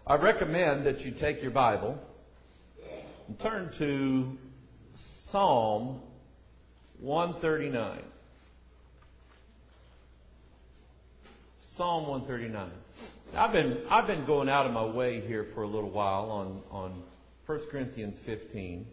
I recommend that you take your Bible and turn to Psalm 139. Psalm 139. I've been going out of my way here for a little while on 1 Corinthians 15.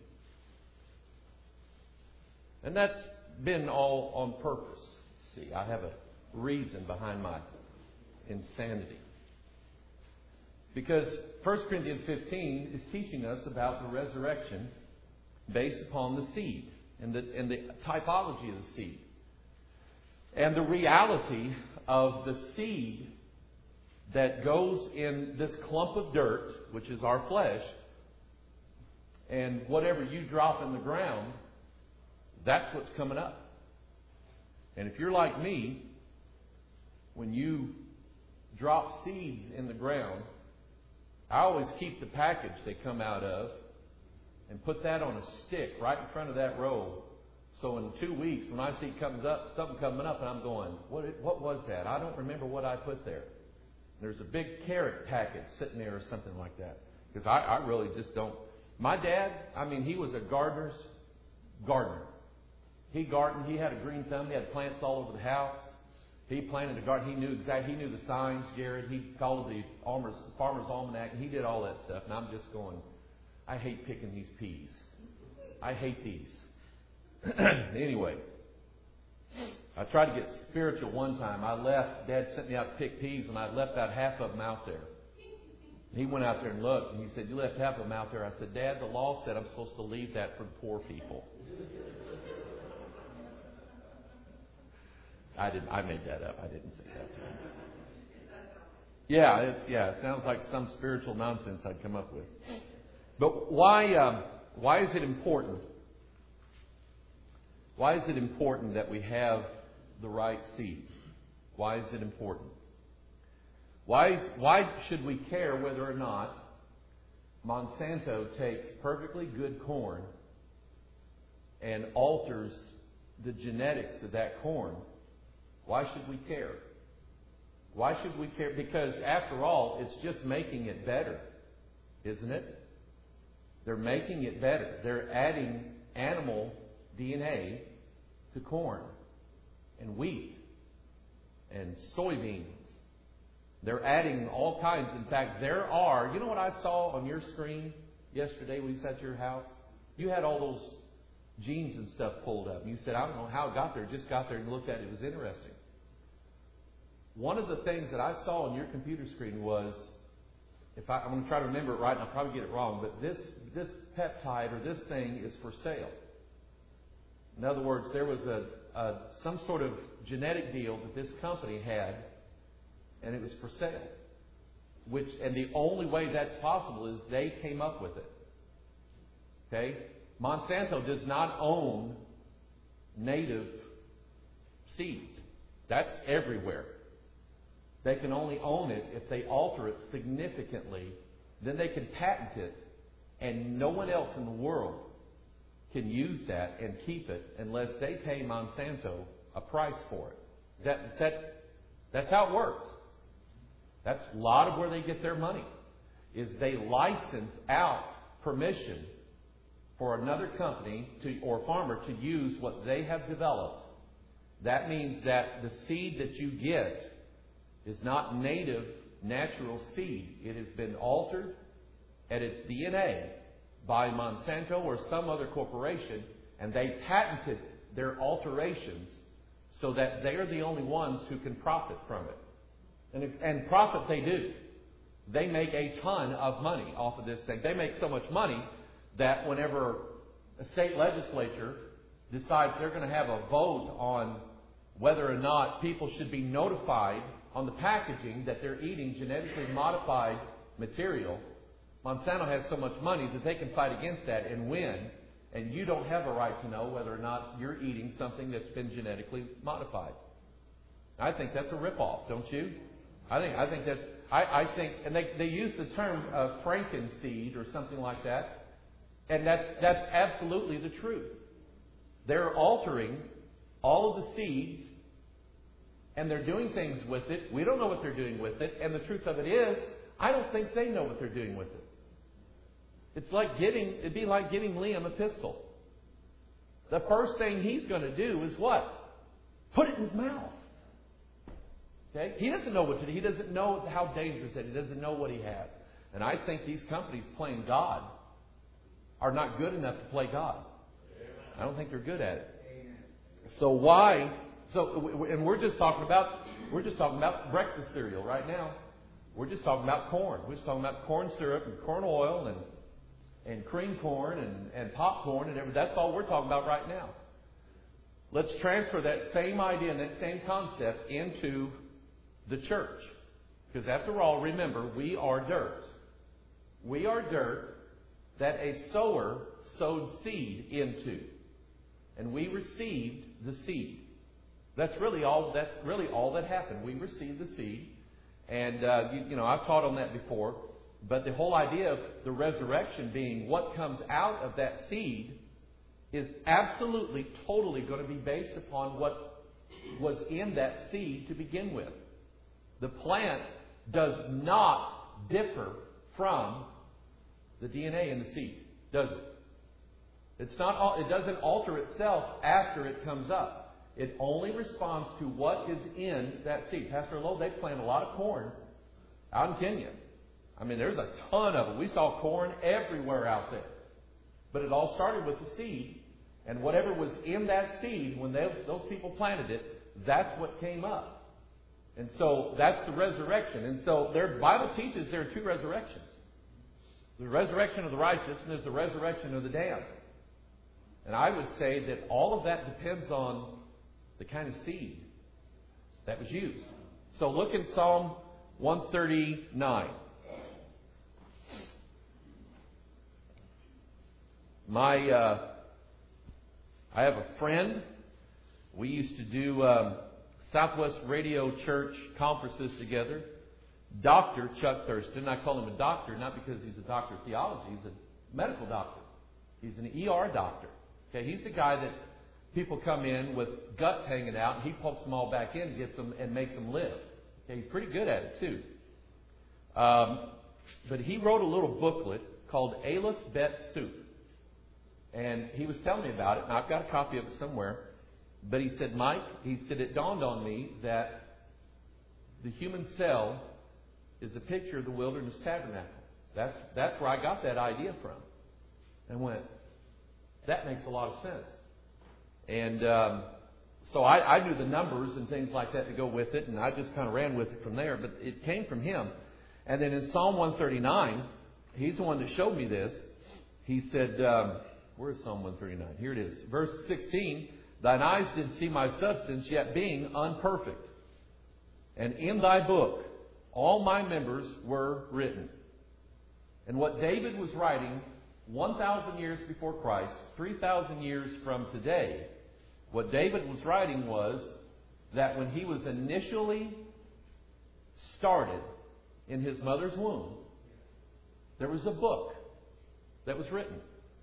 And that's been all on purpose. See, I have a reason behind my insanity. Because 1 Corinthians 15 is teaching us about the resurrection based upon the seed and the typology of the seed. And the reality of the seed that goes in this clump of dirt, which is our flesh, and whatever you drop in the ground, that's what's coming up. And if you're like me, when you drop seeds in the ground, I always keep the package they come out of and put that on a stick right in front of that row. So in 2 weeks, when I see something coming up, and I'm going, what was that? I don't remember what I put there. There's a big carrot package sitting there or something like that. Because I really just don't. My dad, he was a gardener's gardener. He gardened. He had a green thumb. He had plants all over the house. He planted a garden. He knew the signs, Jared. He followed the Farmer's Almanac, and he did all that stuff. And I'm just going, I hate picking these peas. I hate these. Anyway, I tried to get spiritual one time. I left. Dad sent me out to pick peas, and I left about half of them out there. He went out there and looked, and he said, "You left half of them out there." I said, "Dad, the law said I'm supposed to leave that for poor people." I made that up. I didn't say that. It sounds like some spiritual nonsense I'd come up with. But why is it important? Why is it important that we have the right seeds? Why is it important? Why should we care whether or not Monsanto takes perfectly good corn and alters the genetics of that corn? Why should we care? Why should we care? Because after all, it's just making it better, isn't it? They're making it better. They're adding animal DNA to corn and wheat and soybeans. They're adding all kinds. In fact, there are, you know what I saw on your screen yesterday when you sat at your house? You had all those genes and stuff pulled up. And you said, I don't know how it got there. Just got there and looked at it. It was interesting. One of the things that I saw on your computer screen was, I'm going to try to remember it right, and I'll probably get it wrong, but this peptide or this thing is for sale. In other words, there was some sort of genetic deal that this company had, and it was for sale. And the only way that's possible is they came up with it. Okay? Monsanto does not own native seeds. That's everywhere. They can only own it if they alter it significantly. Then they can patent it, and no one else in the world can use that and keep it unless they pay Monsanto a price for it. That's how it works. That's a lot of where they get their money, is they license out permission for another company or farmer to use what they have developed. That means that the seed that you get is not native, natural seed. It has been altered at its DNA by Monsanto or some other corporation, and they patented their alterations so that they are the only ones who can profit from it. And profit they do. They make a ton of money off of this thing. They make so much money that whenever a state legislature decides they're going to have a vote on whether or not people should be notified on the packaging that they're eating genetically modified material, Monsanto has so much money that they can fight against that and win, and you don't have a right to know whether or not you're eating something that's been genetically modified. I think that's a ripoff, don't you? I think, and they use the term Frankenseed or something like that, and that's absolutely the truth. They're altering all of the seeds, and they're doing things with it. We don't know what they're doing with it, and the truth of it is, I don't think they know what they're doing with it. It'd be like giving Liam a pistol. The first thing he's going to do is what? Put it in his mouth. Okay? He doesn't know what to do. He doesn't know how dangerous it is. He doesn't know what he has. And I think these companies playing God are not good enough to play God. I don't think they're good at it. So why? And we're just talking about breakfast cereal right now. We're just talking about corn. We're just talking about corn syrup and corn oil and cream corn and popcorn and everything. That's all we're talking about right now. Let's transfer that same idea and that same concept into the church. Because after all, remember, we are dirt. We are dirt that a sower sowed seed into. And we received the seed. That's really all that happened. We received the seed. And, I've taught on that before. But the whole idea of the resurrection being what comes out of that seed is absolutely, totally going to be based upon what was in that seed to begin with. The plant does not differ from the DNA in the seed, does it? It doesn't alter itself after it comes up. It only responds to what is in that seed. Pastor Lowe, they plant a lot of corn out in Kenya. I mean, there's a ton of it. We saw corn everywhere out there. But it all started with the seed. And whatever was in that seed, when those people planted it, that's what came up. And so that's the resurrection. And so the Bible teaches there are two resurrections. The resurrection of the righteous and there's the resurrection of the damned. And I would say that all of that depends on the kind of seed that was used. So look in Psalm 139. I have a friend. We used to do Southwest Radio Church conferences together. Dr. Chuck Thurston. I call him a doctor, not because he's a doctor of theology. He's a medical doctor. He's an ER doctor. Okay, he's the guy that people come in with guts hanging out, and he pokes them all back in, gets them, and makes them live. Okay, he's pretty good at it too. But he wrote a little booklet called Aleph Bet Soup. And he was telling me about it, and I've got a copy of it somewhere. But he said, Mike, it dawned on me that the human cell is a picture of the wilderness tabernacle. That's where I got that idea from. And went, that makes a lot of sense. And so I knew the numbers and things like that to go with it, and I just kind of ran with it from there. But it came from him. And then in Psalm 139, he's the one that showed me this. He said, where's Psalm 139? Here it is. Verse 16, thine eyes did see my substance, yet being unperfect. And in thy book all my members were written. And what David was writing 1,000 years before Christ, 3,000 years from today, what David was writing was that when he was initially started in his mother's womb, there was a book that was written.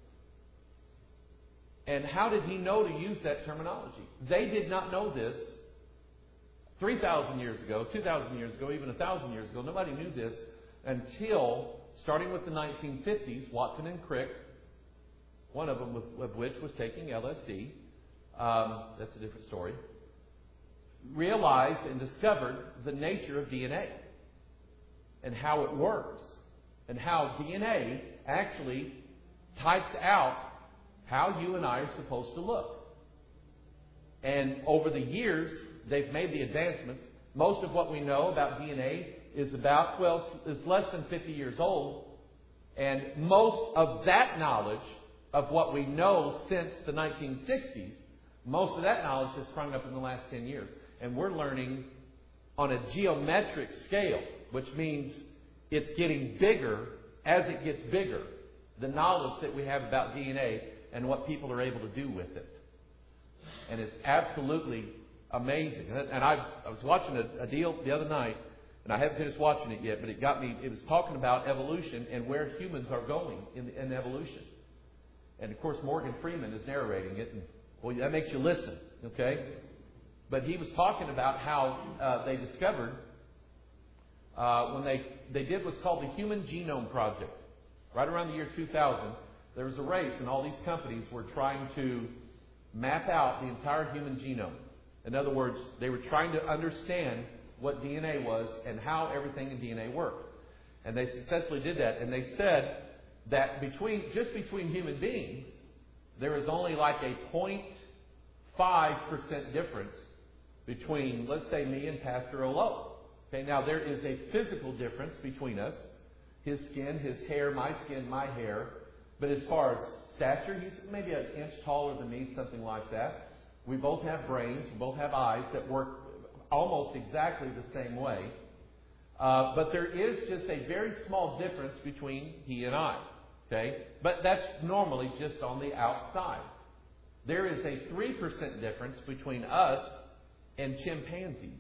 And how did he know to use that terminology? They did not know this 3,000 years ago, 2,000 years ago, even 1,000 years ago. Nobody knew this until, starting with the 1950s, Watson and Crick, one of them of which was taking LSD, that's a different story, realized and discovered the nature of DNA and how it works and how DNA actually types out how you and I are supposed to look. And over the years, they've made the advancements. Most of what we know about DNA is is less than 50 years old. And most of that knowledge of what we know since the 1960s, most of that knowledge has sprung up in the last 10 years. And we're learning on a geometric scale, which means it's getting bigger as it gets bigger, the knowledge that we have about DNA and what people are able to do with it. And it's absolutely amazing. And I was watching a deal the other night, and I haven't finished watching it yet, but it got me. It was talking about evolution and where humans are going in evolution. And of course, Morgan Freeman is narrating it, and well, that makes you listen, okay? But he was talking about how they discovered when they did what's called the Human Genome Project. Right around the year 2000, there was a race, and all these companies were trying to map out the entire human genome. In other words, they were trying to understand what DNA was and how everything in DNA worked. And they successfully did that. And they said that just between human beings, there is only like a 0.5% difference between, let's say, me and Pastor Olo. Okay, now there is a physical difference between us. His skin, his hair, my skin, my hair. But as far as stature, he's maybe an inch taller than me, something like that. We both have brains, we both have eyes that work almost exactly the same way. But there is just a very small difference between he and I. Okay? But that's normally just on the outside. There is a 3% difference between us and chimpanzees.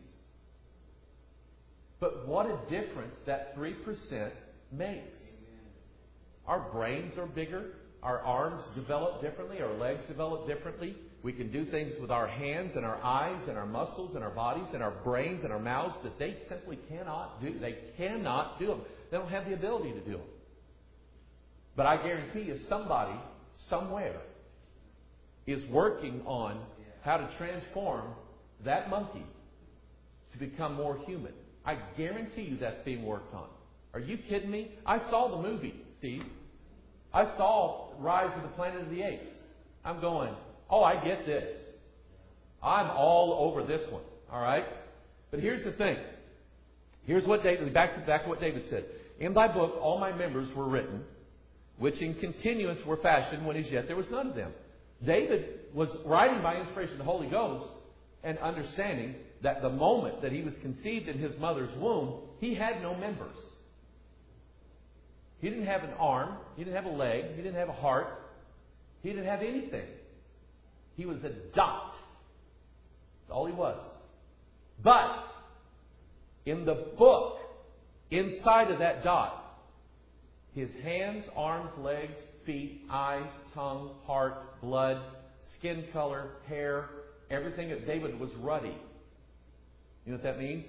But what a difference that 3% makes. Our brains are bigger. Our arms develop differently. Our legs develop differently. We can do things with our hands and our eyes and our muscles and our bodies and our brains and our mouths that they simply cannot do. They cannot do them. They don't have the ability to do them. But I guarantee you somebody, somewhere, is working on how to transform that monkey to become more human. I guarantee you that's being worked on. Are you kidding me? I saw the movie, Steve. I saw Rise of the Planet of the Apes. I'm going, oh, I get this. I'm all over this one. All right? But here's the thing. Here's what David, back to what David said. In thy book, all my members were written, which in continuance were fashioned when as yet there was none of them. David was writing by inspiration of the Holy Ghost and understanding that the moment that he was conceived in his mother's womb, he had no members. He didn't have an arm. He didn't have a leg. He didn't have a heart. He didn't have anything. He was a dot. That's all he was. But in the book, inside of that dot, his hands, arms, legs, feet, eyes, tongue, heart, blood, skin color, hair, everything that David was ruddy. You know what that means?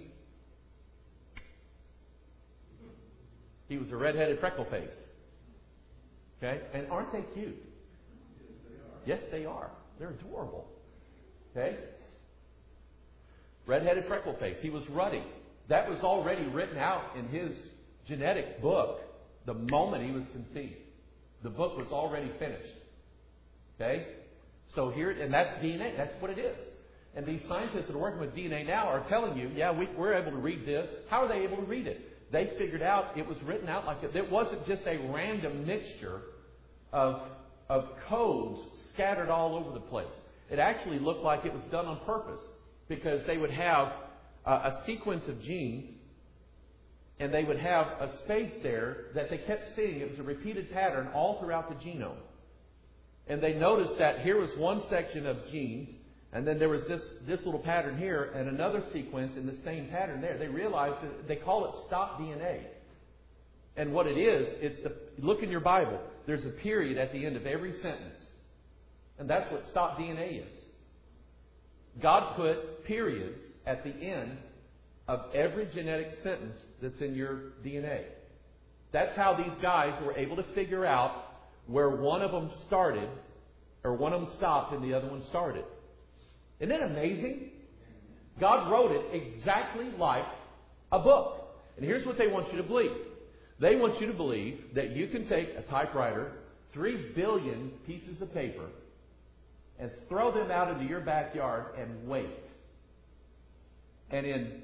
He was a red-headed freckle face. Okay? And aren't they cute? Yes, they are. They're adorable. Okay? Red-headed freckle face. He was ruddy. That was already written out in his genetic book the moment he was conceived. The book was already finished. Okay? So here, and that's DNA. That's what it is. And these scientists that are working with DNA now are telling you, yeah, we're able to read this. How are they able to read it? They figured out it was written out like it. It wasn't just a random mixture of codes scattered all over the place. It actually looked like it was done on purpose because they would have a sequence of genes and they would have a space there that they kept seeing. It was a repeated pattern all throughout the genome. And they noticed that here was one section of genes, and then there was this little pattern here, and another sequence in the same pattern there. They realized that they call it stop DNA. And what it is, look in your Bible. There's a period at the end of every sentence. And that's what stop DNA is. God put periods at the end of every genetic sentence that's in your DNA. That's how these guys were able to figure out where one of them started, or one of them stopped and the other one started. Isn't that amazing? God wrote it exactly like a book. And here's what they want you to believe. They want you to believe that you can take a typewriter, 3 billion pieces of paper, and throw them out into your backyard and wait. And in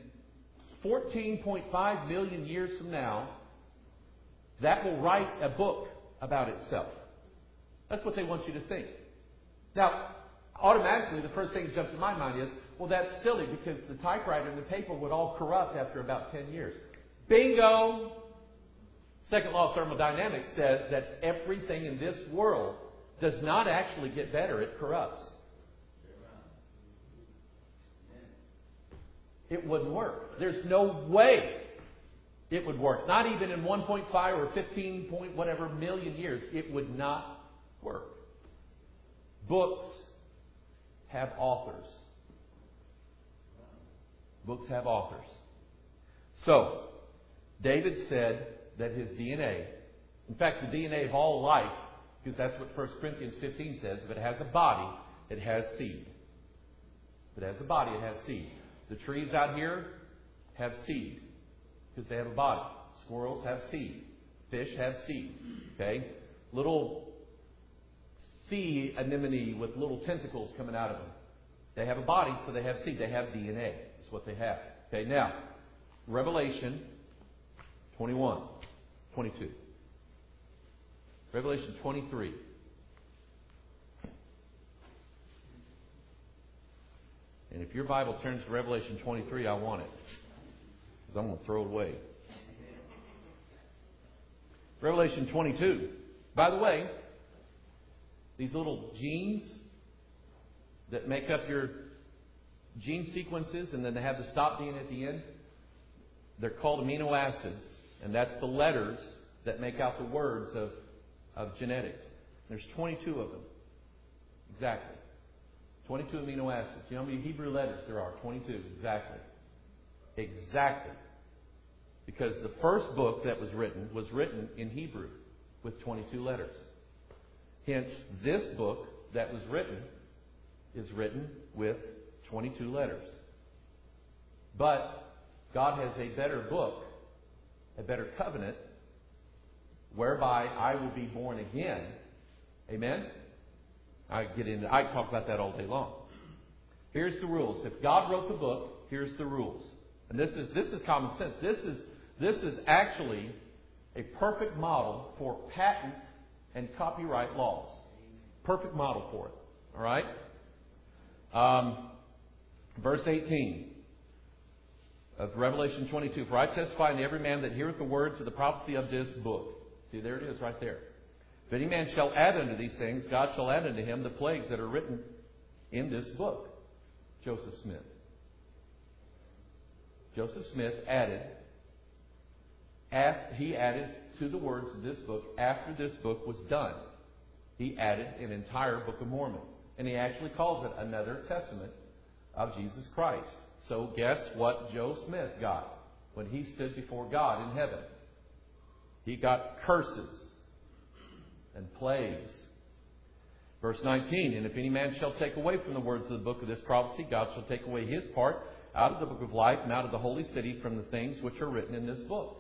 14.5 million years from now, that will write a book about itself. That's what they want you to think. Now, automatically, the first thing that jumps to my mind is, well, that's silly because the typewriter and the paper would all corrupt after about 10 years. Bingo! Second law of thermodynamics says that everything in this world does not actually get better, it corrupts. It wouldn't work. There's no way it would work. Not even in 1.5 or 15 point whatever million years. It would not work. Books have authors. Books have authors. So, David said that his DNA, in fact, the DNA of all life, because that's what 1 Corinthians 15 says, if it has a body, it has seed. If it has a body, it has seed. The trees out here have seed because they have a body. Squirrels have seed. Fish have seed. Okay? Little sea anemone with little tentacles coming out of them. They have a body, so they have seed. They have DNA. That's what they have. Okay, now, Revelation 21, 22. Revelation 23. And if your Bible turns to Revelation 23, I want it. Because I'm going to throw it away. Revelation 22. By the way, these little genes that make up your gene sequences, and then they have the stop gene at the end, they're called amino acids. And that's the letters that make out the words of genetics. There's 22 of them. Exactly. 22 amino acids. You know how many Hebrew letters there are? 22. Exactly. Exactly. Because the first book that was written in Hebrew with 22 letters. Hence, this book that was written is written with 22 letters. But God has a better book, a better covenant, whereby I will be born again. Amen? I talk about that all day long. Here's the rules. If God wrote the book, here's the rules. And this is common sense. This is actually a perfect model for patent and copyright laws. Perfect model for it. All right? Verse 18 of Revelation 22. For I testify unto every man that heareth the words of the prophecy of this book. See, there it is right there. If any man shall add unto these things, God shall add unto him the plagues that are written in this book. Joseph Smith. Joseph Smith added to the words of this book after this book was done. He added an entire Book of Mormon. And he actually calls it another testament of Jesus Christ. So guess what Joe Smith got when he stood before God in heaven? He got curses and plagues. Verse 19, and if any man shall take away from the words of the book of this prophecy, God shall take away his part out of the book of life and out of the holy city from the things which are written in this book.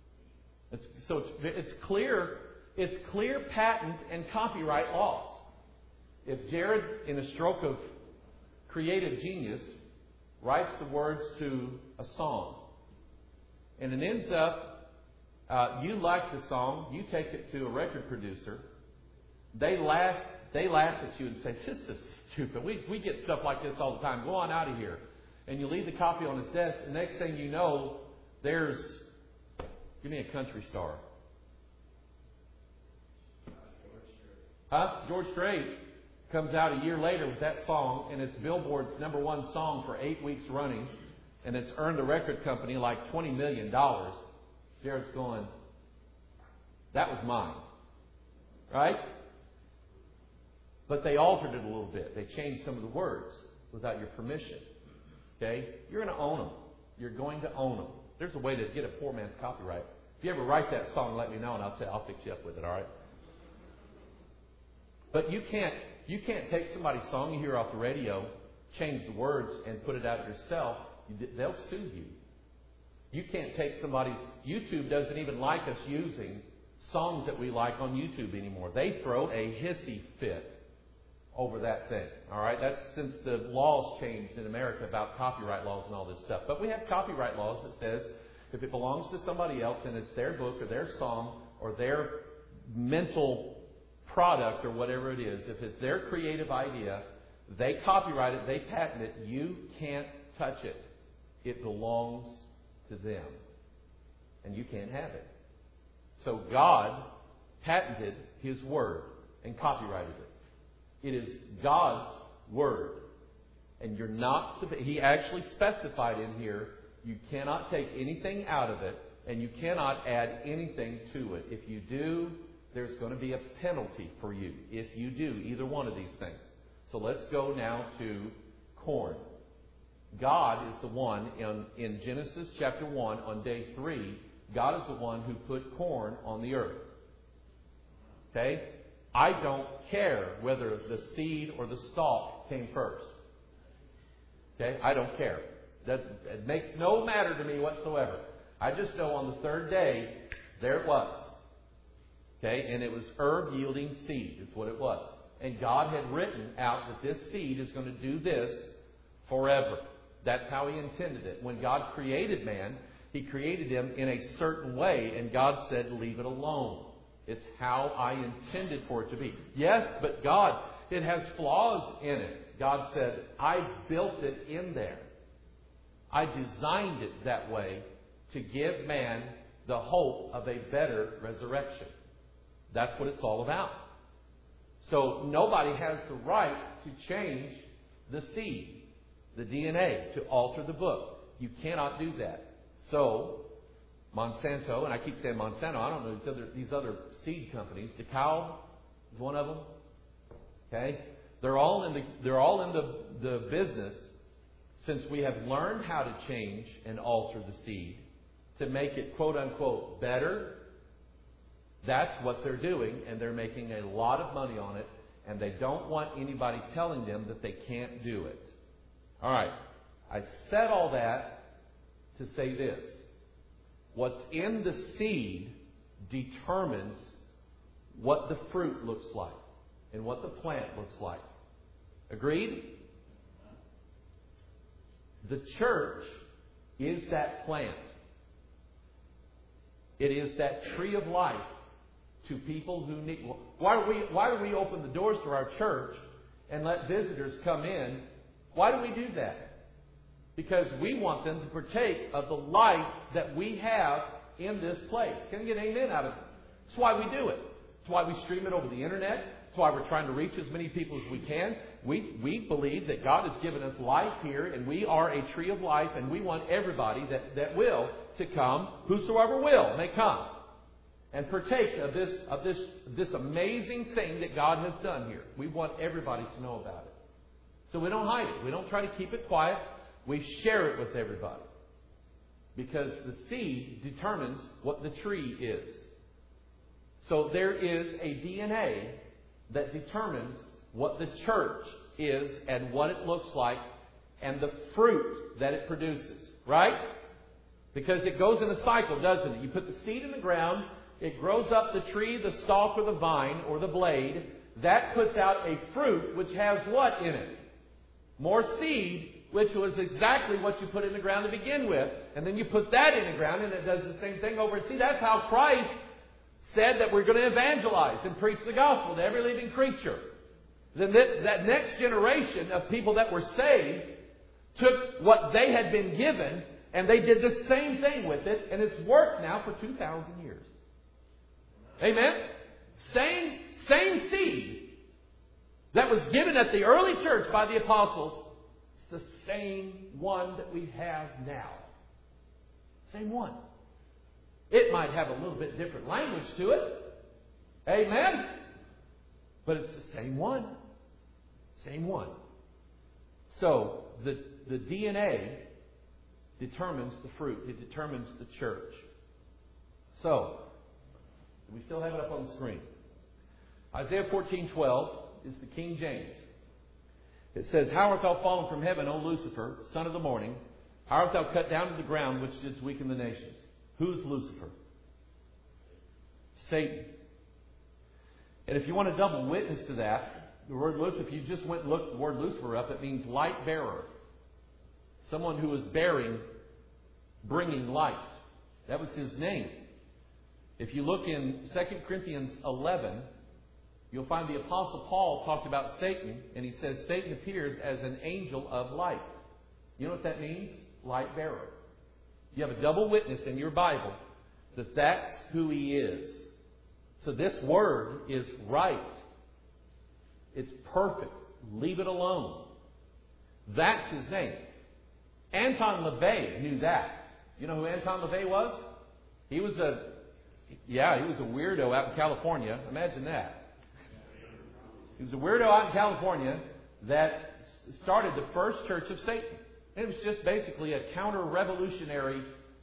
It's clear patent and copyright laws. If Jared, in a stroke of creative genius, writes the words to a song, and it ends up, you like the song, you take it to a record producer, they laugh at you and say, this is stupid. We get stuff like this all the time. Go on out of here. And you leave the copy on his desk. The next thing you know, there's, give me a country star. George Strait comes out a year later with that song, and it's Billboard's #1 song for 8 weeks running, and it's earned the record company like $20 million. Jared's going, that was mine. Right? But they altered it a little bit. They changed some of the words without your permission. Okay? You're going to own them. You're going to own them. There's a way to get a poor man's copyright. If you ever write that song, let me know, and I'll fix you up with it, all right? But you can't take somebody's song you hear off the radio, change the words, and put it out yourself. They'll sue you. You can't take somebody's... YouTube doesn't even like us using songs that we like on YouTube anymore. They throw a hissy fit over that thing. All right? That's since the laws changed in America about copyright laws and all this stuff. But we have copyright laws that says if it belongs to somebody else and it's their book or their song or their mental product or whatever it is, if it's their creative idea, they copyright it, they patent it, you can't touch it. It belongs to them. And you can't have it. So God patented His Word and copyrighted it. It is God's Word. And you're not... He actually specified in here, you cannot take anything out of it, and you cannot add anything to it. If you do, there's going to be a penalty for you if you do either one of these things. So let's go now to corn. God is the one in Genesis chapter 1 on day 3 God is the one who put corn on the earth. Okay? I don't care whether the seed or the stalk came first. Okay? I don't care. It makes no matter to me whatsoever. I just know on the third day, there it was. Okay? And it was herb-yielding seed is what it was. And God had written out that this seed is going to do this forever. That's how He intended it. When God created man, He created him in a certain way, and God said, leave it alone. It's how I intended for it to be. Yes, but God, it has flaws in it. God said, I built it in there. I designed it that way to give man the hope of a better resurrection. That's what it's all about. So nobody has the right to change the seed, the DNA, to alter the book. You cannot do that. So Monsanto, and I keep saying Monsanto, I don't know these other seed companies. DeKalb is one of them. Okay? They're all in the business, since we have learned how to change and alter the seed to make it quote unquote better. That's what they're doing, and they're making a lot of money on it, and they don't want anybody telling them that they can't do it. All right. I said all that to say this. What's in the seed determines what the fruit looks like and what the plant looks like. Agreed? The church is that plant. It is that tree of life to people who need. Why do we open the doors to our church and let visitors come in? Why do we do that? Because we want them to partake of the life that we have in this place. Can I get an amen out of it? That's why we do it. That's why we stream it over the internet. That's why we're trying to reach as many people as we can. We believe that God has given us life here, and we are a tree of life, and we want everybody that will to come. Whosoever will may come and partake of this amazing thing that God has done here. We want everybody to know about it. So we don't hide it. We don't try to keep it quiet. We share it with everybody. Because the seed determines what the tree is. So there is a DNA that determines what the church is and what it looks like and the fruit that it produces. Right? Because it goes in a cycle, doesn't it? You put the seed in the ground, it grows up the tree, the stalk, or the vine, or the blade. That puts out a fruit which has what in it? More seed, which was exactly what you put in the ground to begin with. And then you put that in the ground, and it does the same thing over. See, that's how Christ said that we're going to evangelize and preach the gospel to every living creature. Then that next generation of people that were saved took what they had been given, and they did the same thing with it, and it's worked now for 2,000 years. Amen? Same seed that was given at the early church by the apostles. The same one that we have now. Same one. It might have a little bit different language to it. Amen? But it's the same one. Same one. So, the DNA determines the fruit. It determines the church. So, we still have it up on the screen. Isaiah 14:12 is the King James. It says, How art thou fallen from heaven, O Lucifer, son of the morning? How art thou cut down to the ground, which didst weaken the nations? Who's Lucifer? Satan. And if you want a double witness to that, the word Lucifer, if you just went and looked the word Lucifer up, it means light bearer. Someone who is bringing light. That was his name. If you look in 2 Corinthians 11, you'll find the Apostle Paul talked about Satan, and he says Satan appears as an angel of light. You know what that means? Light bearer. You have a double witness in your Bible that that's who he is. So this word is right. It's perfect. Leave it alone. That's his name. Anton LaVey knew that. You know who Anton LaVey was? He was a weirdo out in California. Imagine that. He was a weirdo out in California that started the first church of Satan. It was just basically a counter-revolutionary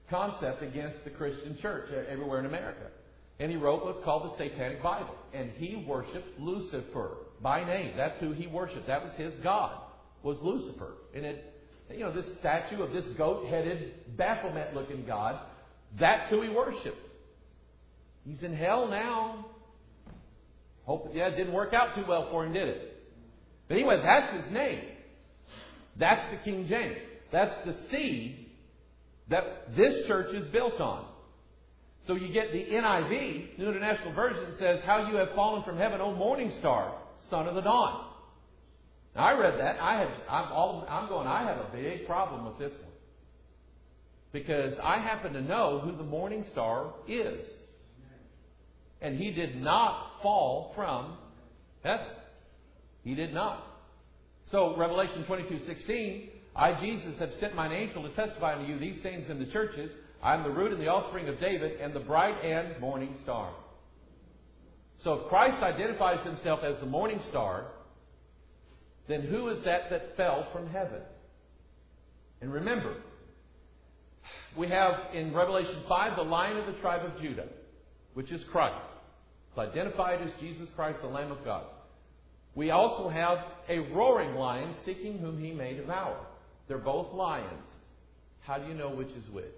concept against the Christian church everywhere in America. And he wrote what's called the Satanic Bible. And he worshipped Lucifer by name. That's who he worshipped. That was his god, was Lucifer. And this statue of this goat-headed, Baphomet-looking god, that's who he worshipped. He's in hell now. It didn't work out too well for him, did it? But anyway, that's his name. That's the King James. That's the seed that this church is built on. So you get the NIV, New International Version, says, "How you have fallen from heaven, O morning star, son of the dawn." Now, I read that. I have a big problem with this one. Because I happen to know who the morning star is. And he did not fall from heaven. He did not. So, Revelation 22:16, "I, Jesus, have sent mine angel to testify unto you these things in the churches. I am the root and the offspring of David and the bright and morning star." So if Christ identifies himself as the morning star, then who is that fell from heaven? And remember, we have in Revelation 5 the Lion of the tribe of Judah, which is Christ. It's identified as Jesus Christ, the Lamb of God. We also have a roaring lion seeking whom he may devour. They're both lions. How do you know which is which?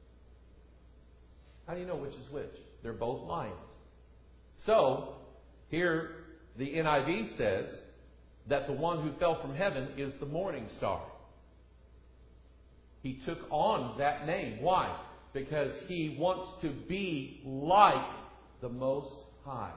How do you know which is which? They're both lions. So, here the NIV says that the one who fell from heaven is the morning star. He took on that name. Why? Because he wants to be like the Most High.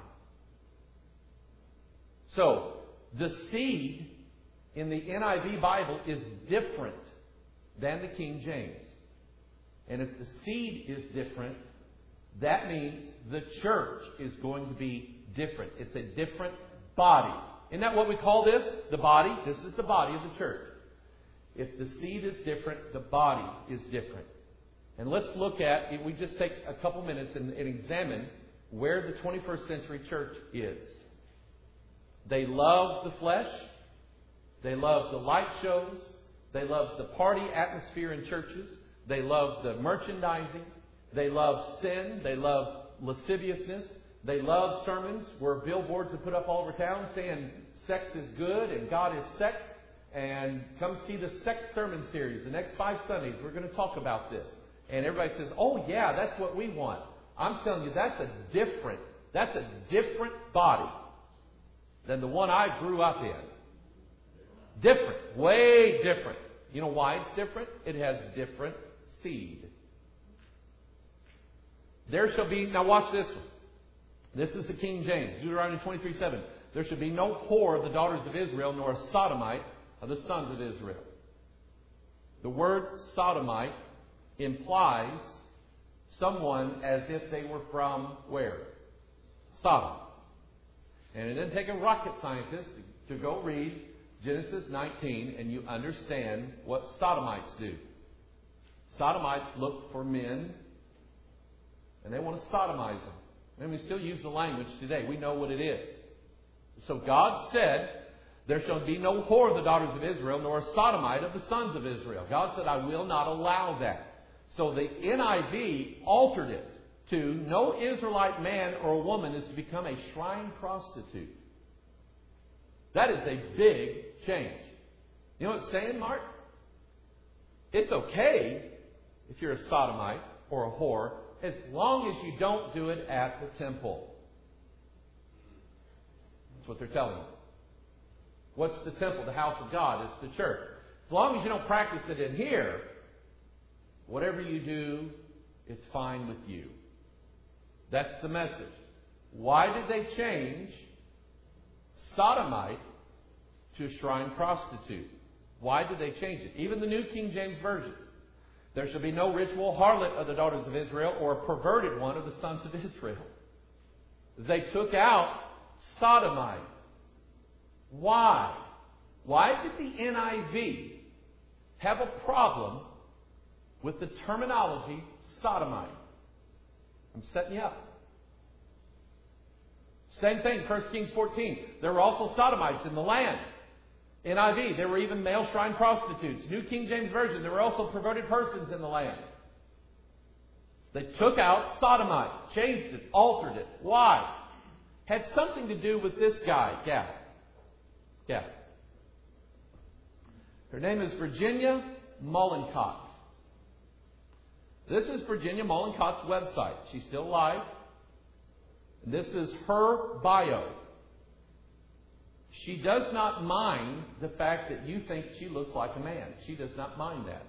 So, the seed in the NIV Bible is different than the King James. And if the seed is different, that means the church is going to be different. It's a different body. Isn't that what we call this? The body. This is the body of the church. If the seed is different, the body is different. And let's look at, if we just take a couple minutes and examine where the 21st century church is. They love the flesh. They love the light shows. They love the party atmosphere in churches. They love the merchandising. They love sin. They love lasciviousness. They love sermons where billboards are put up all over town saying sex is good and God is sex. And come see the sex sermon series. The next 5 Sundays, we're going to talk about this. And everybody says, "Oh yeah, that's what we want." I'm telling you, that's a different body than the one I grew up in. Different. Way different. You know why it's different? It has different seed. There shall be, now watch this one. This is the King James, Deuteronomy 23:7. "There shall be no whore of the daughters of Israel, nor a sodomite of the sons of Israel." The word sodomite implies someone as if they were from where? Sodom. And it doesn't take a rocket scientist to go read Genesis 19 and you understand what sodomites do. Sodomites look for men and they want to sodomize them. And we still use the language today. We know what it is. So God said, "There shall be no whore of the daughters of Israel, nor a sodomite of the sons of Israel." God said, "I will not allow that." So the NIV altered it to, "No Israelite man or a woman is to become a shrine prostitute." That is a big change. You know what it's saying, Mark? It's okay if you're a sodomite or a whore, as long as you don't do it at the temple. That's what they're telling you. What's the temple? The house of God. It's the church. As long as you don't practice it in here, whatever you do is fine with you. That's the message. Why did they change sodomite to shrine prostitute? Why did they change it? Even the New King James Version. "There shall be no ritual harlot of the daughters of Israel, or a perverted one of the sons of Israel." They took out sodomite. Why? Why did the NIV have a problem with the terminology sodomite? I'm setting you up. Same thing, 1 Kings 14. There were also sodomites in the land. NIV, there were even male shrine prostitutes. New King James Version, there were also perverted persons in the land. They took out sodomite, changed it, altered it. Why? Had something to do with this guy, gal. Her name is Virginia Mollenkott. This is Virginia Mollenkott's website. She's still alive. And this is her bio. She does not mind the fact that you think she looks like a man. She does not mind that.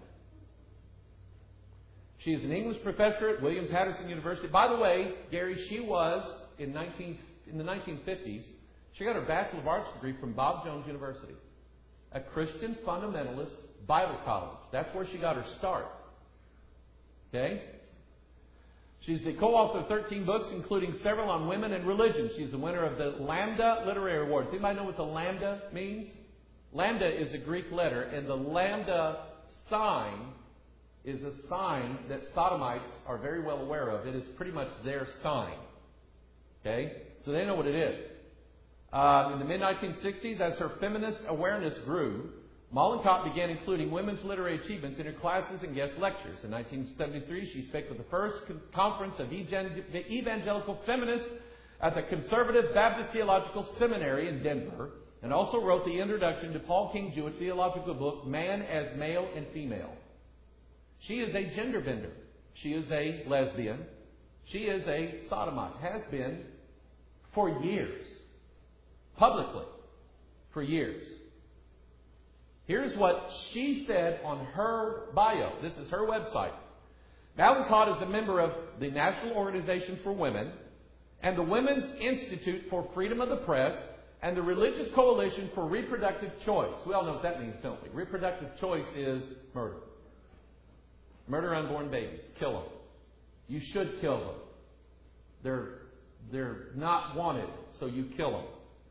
She is an English professor at William Patterson University. By the way, Gary, she was in the 1950s. She got her Bachelor of Arts degree from Bob Jones University, a Christian fundamentalist Bible college. That's where she got her start. Okay? She's the co-author of 13 books, including several on women and religion. She's the winner of the Lambda Literary Awards. Anybody know what the lambda means? Lambda is a Greek letter, and the lambda sign is a sign that sodomites are very well aware of. It is pretty much their sign. Okay? So they know what it is. In the mid-1960s, as her feminist awareness grew, Mollenkott began including women's literary achievements in her classes and guest lectures. In 1973, she spoke at the first conference of evangelical feminists at the Conservative Baptist Theological Seminary in Denver, and also wrote the introduction to Paul King Jewish theological book, Man as Male and Female. She is a gender bender. She is a lesbian. She is a sodomite. Has been for years. Publicly. For years. Here's what she said on her bio. This is her website. Mollenkott is a member of the National Organization for Women and the Women's Institute for Freedom of the Press and the Religious Coalition for Reproductive Choice. We all know what that means, don't we? Reproductive choice is murder. Murder unborn babies. Kill them. You should kill them. They're not wanted, so you kill them.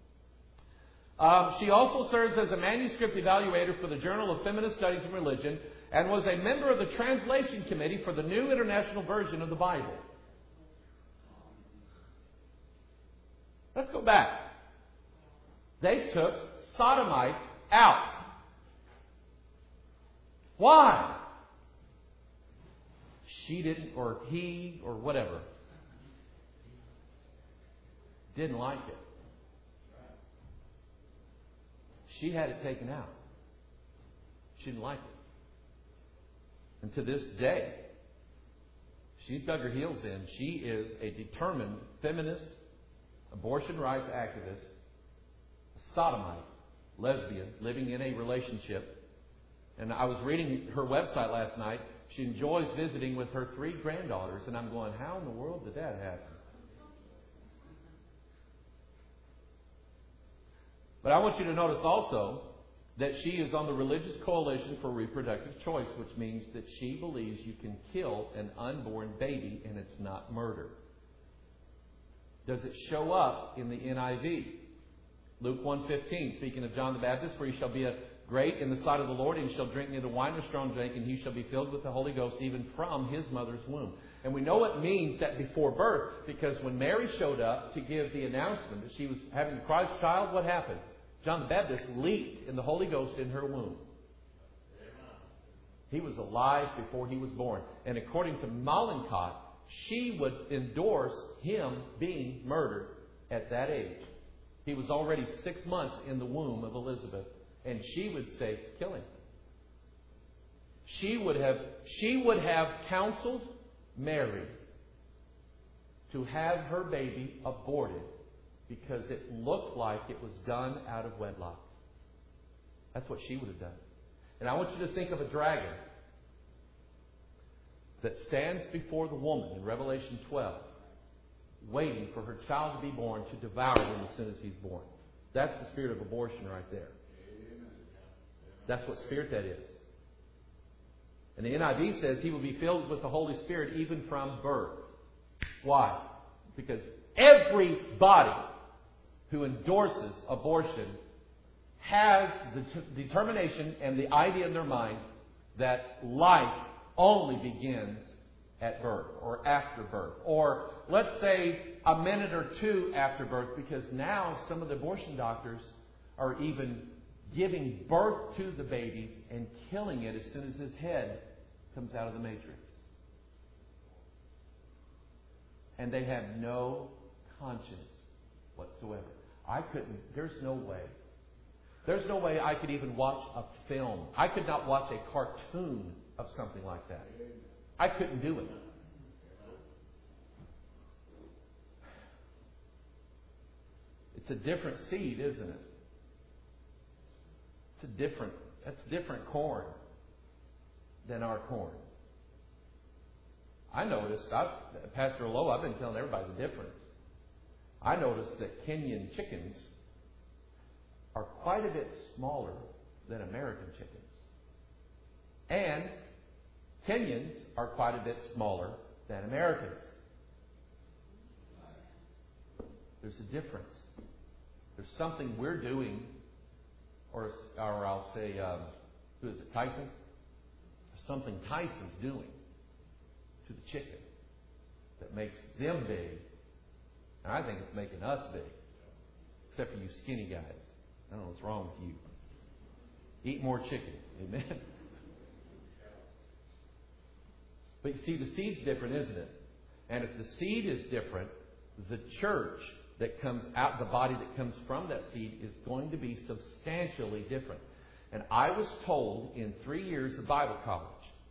She also serves as a manuscript evaluator for the Journal of Feminist Studies and Religion and was a member of the translation committee for the New International Version of the Bible. Let's go back. They took sodomites out. Why? She didn't, or he, or whatever, didn't like it. She had it taken out. She didn't like it. And to this day, she's dug her heels in. She is a determined feminist, abortion rights activist, a sodomite, lesbian, living in a relationship. And I was reading her website last night. She enjoys visiting with her 3 granddaughters. And I'm going, how in the world did that happen? But I want you to notice also that she is on the Religious Coalition for Reproductive Choice, which means that she believes you can kill an unborn baby and it's not murder. Does it show up in the NIV? Luke 1:15, speaking of John the Baptist, for he shall be a great in the sight of the Lord, and he shall drink neither wine nor strong drink, and he shall be filled with the Holy Ghost even from his mother's womb. And we know it means that before birth, because when Mary showed up to give the announcement that she was having Christ's child, what happened? John the Baptist leaped in the Holy Ghost in her womb. He was alive before he was born. And according to Mollenkott, she would endorse him being murdered at that age. He was already 6 months in the womb of Elizabeth. And she would say, kill him. She would have counseled Mary to have her baby aborted because it looked like it was done out of wedlock. That's what she would have done. And I want you to think of a dragon that stands before the woman in Revelation 12, waiting for her child to be born to devour him as soon as he's born. That's the spirit of abortion right there. That's what spirit that is. And the NIV says he will be filled with the Holy Spirit even from birth. Why? Because everybody who endorses abortion has the determination and the idea in their mind that life only begins at birth or after birth. Or let's say a minute or two after birth, because now some of the abortion doctors are even giving birth to the babies and killing it as soon as his head comes out of the matrix. and they have no conscience whatsoever. There's no way. There's no way I could even watch a film. I could not watch a cartoon of something like that. I couldn't do it. It's a different seed, isn't it? That's different corn than our corn. I noticed, Pastor Lowe, I've been telling everybody the difference. I noticed that Kenyan chickens are quite a bit smaller than American chickens. And Kenyans are quite a bit smaller than Americans. There's a difference. There's something we're doing, or I'll say, who is it, Tyson? There's something Tyson's doing to the chicken that makes them big. And I think it's making us big. Except for you skinny guys. I don't know what's wrong with you. Eat more chicken. Amen? But you see, the seed's different, isn't it? And if the seed is different, the church that comes out, the body that comes from that seed, is going to be substantially different. And I was told in 3 years of Bible college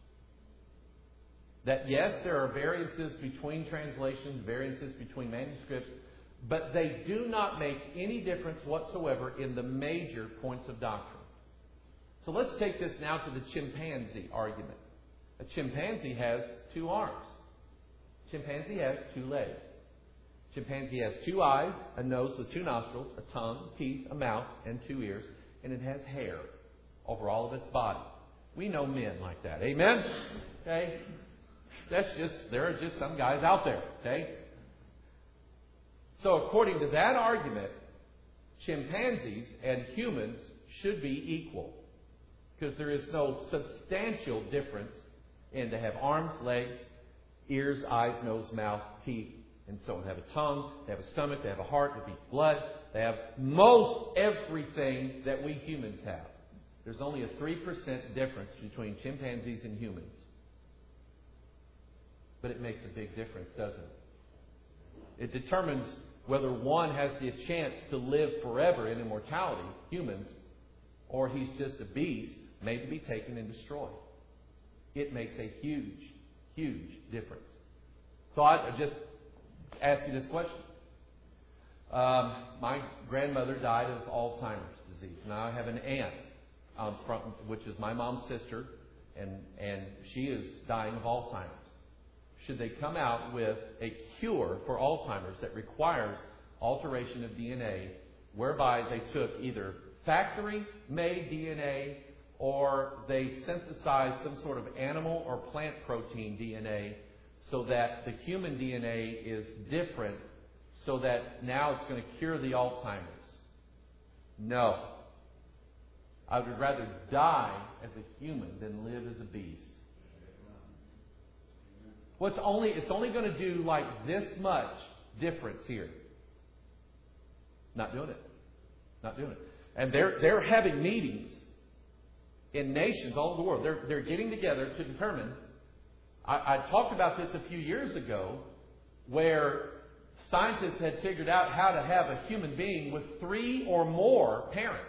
that yes, there are variances between translations, variances between manuscripts, but they do not make any difference whatsoever in the major points of doctrine. So let's take this now to the chimpanzee argument. A chimpanzee has 2 arms. Chimpanzee has 2 legs. Chimpanzee has 2 eyes, a nose with 2 nostrils, a tongue, teeth, a mouth, and 2 ears, and it has hair over all of its body. We know men like that. Amen? Okay? There are just some guys out there. Okay? So according to that argument, chimpanzees and humans should be equal. Because there is no substantial difference in they have arms, legs, ears, eyes, nose, mouth, teeth, and so on. They have a tongue, they have a stomach, they have a heart, they beat blood. They have most everything that we humans have. There's only a 3% difference between chimpanzees and humans. But it makes a big difference, doesn't it? It determines whether one has the chance to live forever in immortality, humans, or he's just a beast made to be taken and destroyed. It makes a huge, huge difference. So I just ask you this question. My grandmother died of Alzheimer's disease. Now I have an aunt, which is my mom's sister, and she is dying of Alzheimer's. Should they come out with a cure for Alzheimer's that requires alteration of DNA, whereby they took either factory-made DNA or they synthesized some sort of animal or plant protein DNA so that the human DNA is different so that now it's going to cure the Alzheimer's? No. I would rather die as a human than live as a beast. It's only going to do like this much difference here. Not doing it. Not doing it. And they're having meetings in nations all over the world. They're getting together to determine. I talked about this a few years ago, where scientists had figured out how to have a human being with 3 or more parents.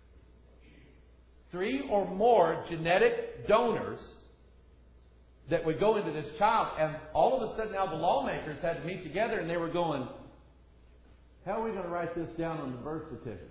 3 or more genetic donors that would go into this child. And all of a sudden now the lawmakers had to meet together and they were going, how are we going to write this down on the birth certificate?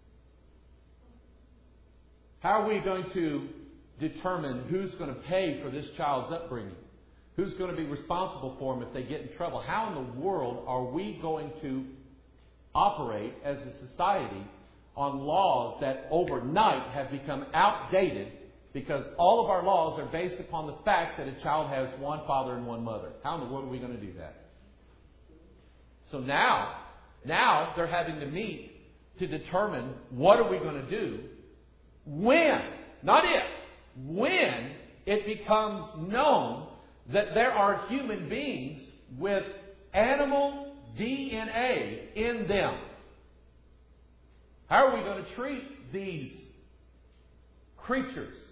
How are we going to determine who's going to pay for this child's upbringing? Who's going to be responsible for them if they get in trouble? How in the world are we going to operate as a society on laws that overnight have become outdated because all of our laws are based upon the fact that a child has one father and one mother? How in the world are we going to do that? So now they're having to meet to determine what are we going to do when, not if, when it becomes known that there are human beings with animal DNA in them. How are we going to treat these creatures?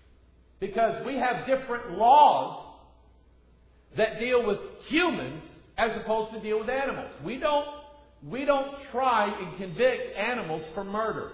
Because we have different laws that deal with humans as opposed to deal with animals. We don't try and convict animals for murder.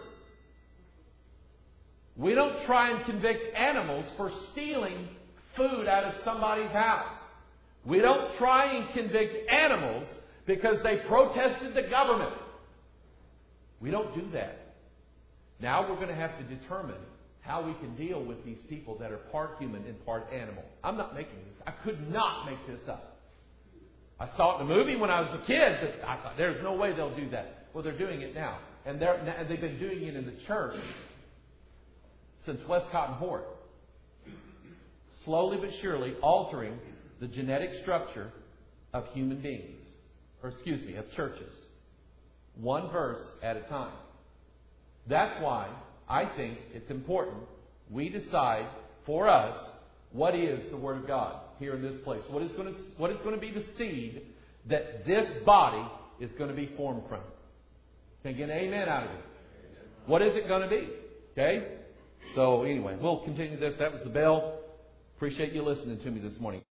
We don't try and convict animals for stealing food out of somebody's house. We don't try and convict animals because they protested the government. We don't do that. Now we're going to have to determine how we can deal with these people that are part human and part animal. I'm not making this. I could not make this up. I saw it in a movie when I was a kid, but I thought, there's no way they'll do that. Well, they're doing it now. And they've been doing it in the church since Westcott and Hort. Slowly but surely altering the genetic structure of human beings. Of churches. One verse at a time. That's why I think it's important we decide for us what is the Word of God here in this place. What is going to be the seed that this body is going to be formed from? Can I get an amen out of it? What is it going to be? Okay? So anyway, we'll continue this. That was the bell. Appreciate you listening to me this morning.